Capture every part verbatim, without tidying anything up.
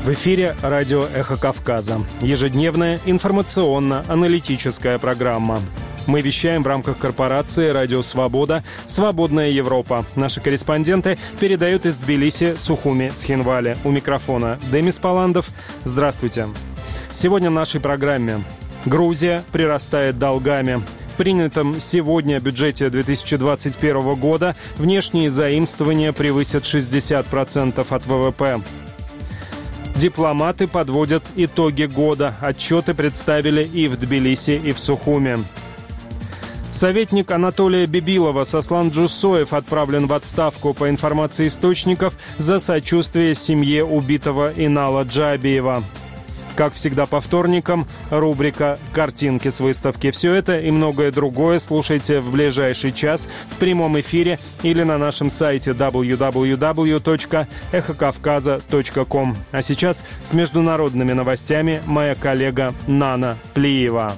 В эфире радио «Эхо Кавказа». Ежедневная информационно-аналитическая программа. Мы вещаем в рамках корпорации «Радио Свобода», «Свободная Европа». Наши корреспонденты передают из Тбилиси, Сухуми, Цхинвали. У микрофона Демис Паландов. Здравствуйте. Сегодня в нашей программе. Грузия прирастает долгами. В принятом сегодня бюджете две тысячи двадцать первого года внешние заимствования превысят шестьдесят процентов от ВВП. Дипломаты подводят итоги года. Отчеты представили и в Тбилиси, и в Сухуми. Советник Анатолия Бибилова Сослан Джусоев отправлен в отставку, по информации источников, за сочувствие семье убитого Инала Джабиева. Как всегда по вторникам, рубрика «Картинки с выставки». Все это и многое другое слушайте в ближайший час в прямом эфире или на нашем сайте дабл ю дабл ю дабл ю точка эхо кавказа точка ком. А сейчас с международными новостями моя коллега Нана Плиева.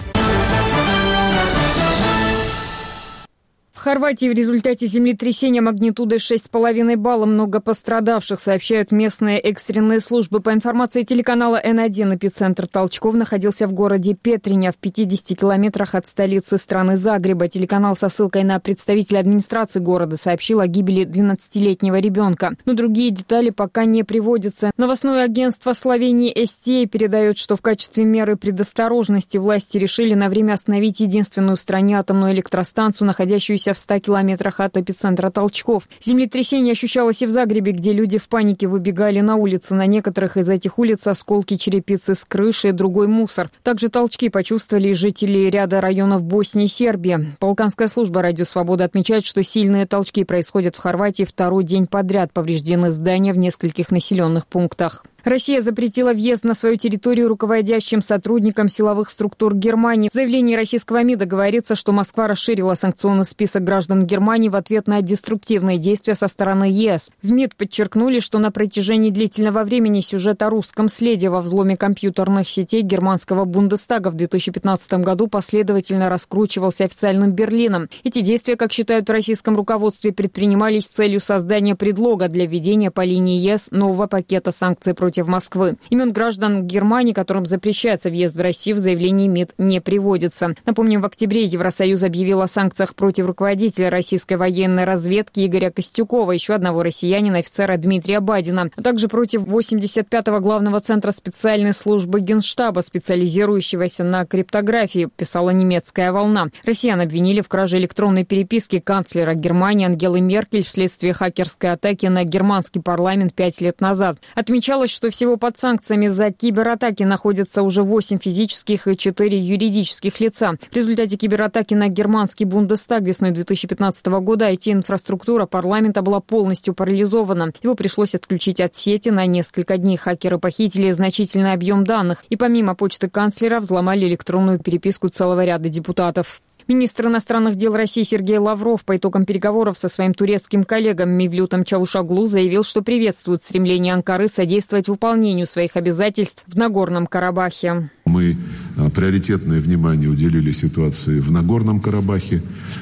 В Хорватии в результате землетрясения магнитудой шесть с половиной балла много пострадавших, сообщают местные экстренные службы. По информации телеканала эн один, эпицентр толчков находился в городе Петриня, в пятидесяти километрах от столицы страны Загреба. Телеканал со ссылкой на представителя администрации города сообщил о гибели двенадцатилетнего ребенка. Но другие детали пока не приводятся. Новостное агентство Словении эс ти эй передает, что в качестве меры предосторожности власти решили на время остановить единственную в стране атомную электростанцию, находящуюся в ста километрах от эпицентра толчков. Землетрясение ощущалось и в Загребе, где люди в панике выбегали на улицы. На некоторых из этих улиц осколки черепицы с крыши и другой мусор. Также толчки почувствовали и жители ряда районов Боснии и Сербии. Балканская служба «Радио Свобода» отмечает, что сильные толчки происходят в Хорватии второй день подряд. Повреждены здания в нескольких населенных пунктах. Россия запретила въезд на свою территорию руководящим сотрудникам силовых структур Германии. В заявлении российского МИДа говорится, что Москва расширила санкционный список граждан Германии в ответ на деструктивные действия со стороны ЕС. В МИД подчеркнули, что на протяжении длительного времени сюжет о русском следе во взломе компьютерных сетей германского Бундестага в две тысячи пятнадцатом году последовательно раскручивался официальным Берлином. Эти действия, как считают в российском руководстве, предпринимались с целью создания предлога для введения по линии ЕС нового пакета санкций против Москвы. Имен граждан Германии, которым запрещается въезд в Россию, в заявлении МИД не приводится. Напомним, в октябре Евросоюз объявил о санкциях против руководителя российской военной разведки Игоря Костюкова, еще одного россиянина, офицера Дмитрия Бадина, а также против восемьдесят пятого главного центра специальной службы Генштаба, специализирующегося на криптографии, писала немецкая «Волна». Россиян обвинили в краже электронной переписки канцлера Германии Ангелы Меркель вследствие хакерской атаки на германский парламент пять лет назад. Отмечалось, что всего под санкциями за кибератаки находятся уже восемь физических и четыре юридических лица. В результате кибератаки на германский Бундестаг весной две тысячи пятнадцатого года ай ти-инфраструктура парламента была полностью парализована. Его пришлось отключить от сети на несколько дней. Хакеры похитили значительный объем данных и помимо почты канцлера взломали электронную переписку целого ряда депутатов. Министр иностранных дел России Сергей Лавров по итогам переговоров со своим турецким коллегом Мевлютом Чавушоглу заявил, что приветствует стремление Анкары содействовать выполнению своих обязательств в Нагорном Карабахе. Мы приоритетное внимание уделили ситуации в Нагорном Карабахе.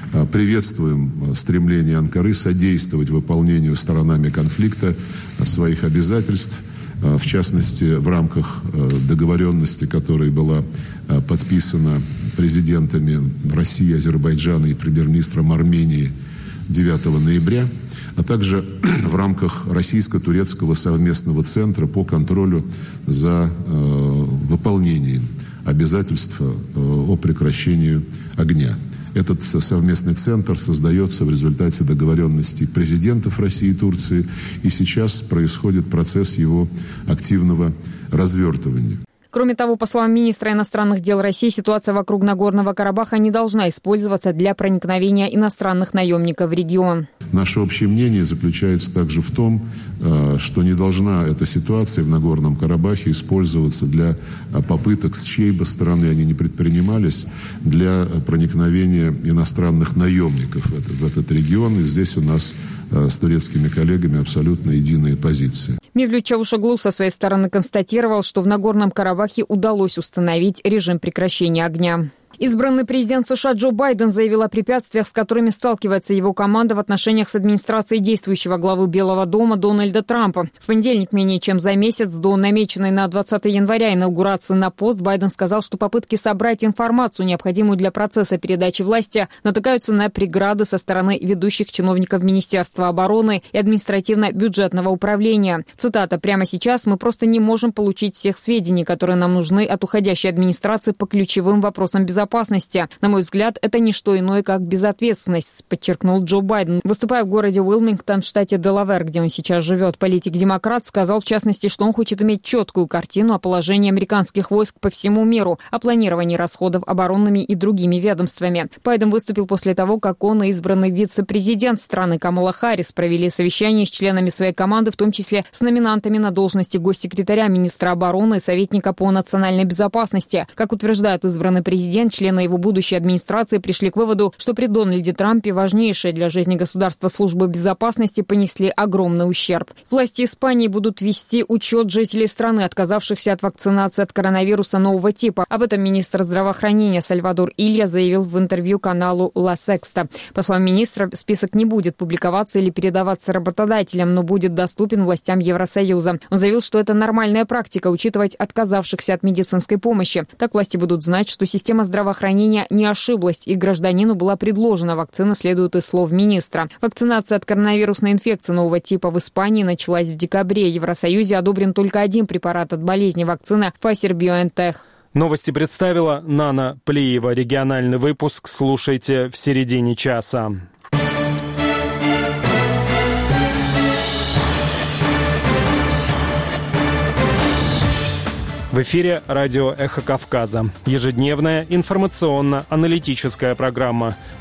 Приветствуем стремление Анкары содействовать выполнению сторонами конфликта своих обязательств, в частности, в рамках договоренности, которая была подписана президентами России, Азербайджана и премьер-министром Армении девятого ноября, а также в рамках российско-турецкого совместного центра по контролю за э, выполнением обязательств э, о прекращении огня. Этот совместный центр создается в результате договоренностей президентов России и Турции, и сейчас происходит процесс его активного развертывания. Кроме того, по словам министра иностранных дел России, ситуация вокруг Нагорного Карабаха не должна использоваться для проникновения иностранных наемников в регион. Наше общее мнение заключается также в том, что не должна эта ситуация в Нагорном Карабахе использоваться для попыток, с чьей бы стороны они ни предпринимались, для проникновения иностранных наемников в этот, в этот регион. И здесь у нас с турецкими коллегами абсолютно единая позиция. Мевлют Чавушоглу со своей стороны констатировал, что в Нагорном Карабахе удалось установить режим прекращения огня. Избранный президент США Джо Байден заявил о препятствиях, с которыми сталкивается его команда в отношениях с администрацией действующего главы Белого дома Дональда Трампа. В понедельник, менее чем за месяц до намеченной на двадцатое января инаугурации на пост, Байден сказал, что попытки собрать информацию, необходимую для процесса передачи власти, натыкаются на преграды со стороны ведущих чиновников Министерства обороны и административно-бюджетного управления. Цитата: «Прямо сейчас мы просто не можем получить всех сведений, которые нам нужны от уходящей администрации по ключевым вопросам безопасности. На мой взгляд, это не что иное, как безответственность», подчеркнул Джо Байден. Выступая в городе Уилмингтон в штате Делавэр, где он сейчас живет, политик-демократ сказал, в частности, что он хочет иметь четкую картину о положении американских войск по всему миру, о планировании расходов оборонными и другими ведомствами. Байден выступил после того, как он и избранный вице-президент страны Камала Харрис провели совещание с членами своей команды, в том числе с номинантами на должности госсекретаря, министра обороны и советника по национальной безопасности. Как утверждает избранный президент, члены его будущей администрации пришли к выводу, что при Дональде Трампе важнейшие для жизни государства службы безопасности понесли огромный ущерб. Власти Испании будут вести учет жителей страны, отказавшихся от вакцинации от коронавируса нового типа. Об этом министр здравоохранения Сальвадор Илья заявил в интервью каналу «Ла Секста». По словам министра, список не будет публиковаться или передаваться работодателям, но будет доступен властям Евросоюза. Он заявил, что это нормальная практика учитывать отказавшихся от медицинской помощи. Так власти будут знать, что система здравоохранения не ошиблась, и гражданину была предложена вакцина, следует из слов министра. Вакцинация от коронавирусной инфекции нового типа в Испании началась в декабре. В Евросоюзе одобрен только один препарат от болезни – вакцина Pfizer-BioNTech. Новости представила Нана Плиева. Региональный выпуск слушайте в середине часа. В эфире радио «Эхо Кавказа». Ежедневная информационно-аналитическая программа.